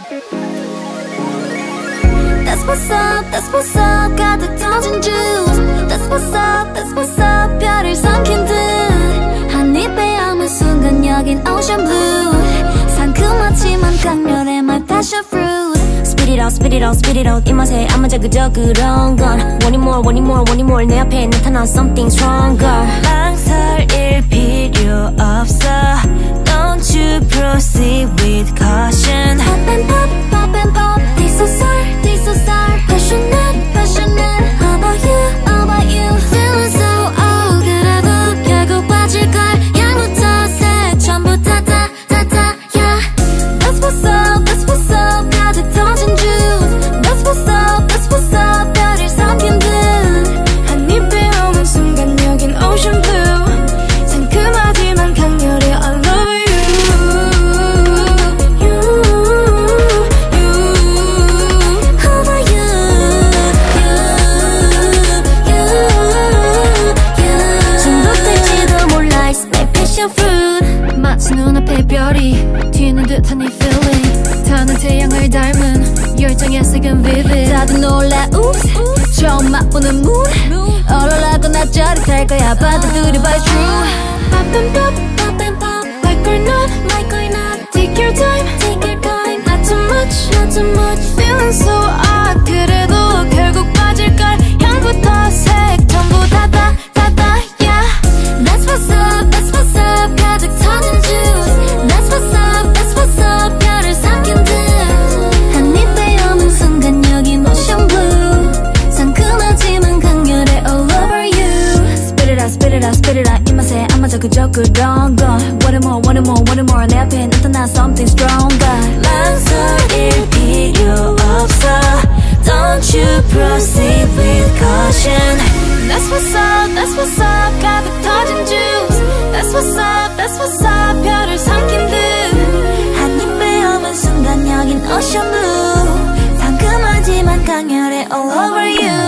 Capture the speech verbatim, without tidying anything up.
That's what's up, that's what's up 가득 터진 juice That's what's up, that's what's up 별을 삼킨 듯 한 입에 얹는 순간 여긴 ocean blue 상큼하지만 강렬해 my passion fruit Spit it out, spit it out, spit it out 입맛에 안 맞아 그저 그런 건 Want it more, want it more, want it more 내 앞에 나타난 something stronger 망설일 필요 없어 Don't you proceed with caution Pop and pop, pop and pop This so sour, this so sour Passionate, passionate How about you, how about you Feeling so old 그래도 결국 빠질걸 양부터 새 전부 다 다 다 다 yeah That's what's up, that's what's up 가득 터진 juice That's what's up, that's what's up 별을 삼킨 듯 한 입에 오는 순간 여긴 ocean blue 상큼하지만 강렬해 I love you You, you How about you, you, you, you 중독될지도 몰라 It's my passion fruit 마치 눈앞에 별이 튀는 듯한 이 feeling 타는 태양을 닮은 열정의 색은 vivid 다들 놀라 oops 처음 맛보는 mood 얼얼하고 나 짜릿할 거야 받아들여 by true Pop and pop, Pop and pop like or not Like or not Take your time, Take your time not too much Not too much Feeling so odd 그래도 결국 빠질걸 향부터 색 전부 다 다 다 다 yeah That's what's up That's what's up 가득 터진 juice That's what's up That's what's up 별을 삼킨 듯 한 입에 얹는 순간 여긴 ocean blue 상큼하지만 강렬해 all over you Spit it out spit it out spit it out 입맛에 안 맞아 그저 그런 건 Want it more want it more want it more 내 앞에 나타난 something stronger 망설일 필요 없어 Don't you proceed with caution That's what's up That's what's up 가득 터진 juice That's what's up That's what's up 별을 삼킨 듯한 입에 얹는 순간 여긴 ocean blue 상큼하지만 강렬해 all over you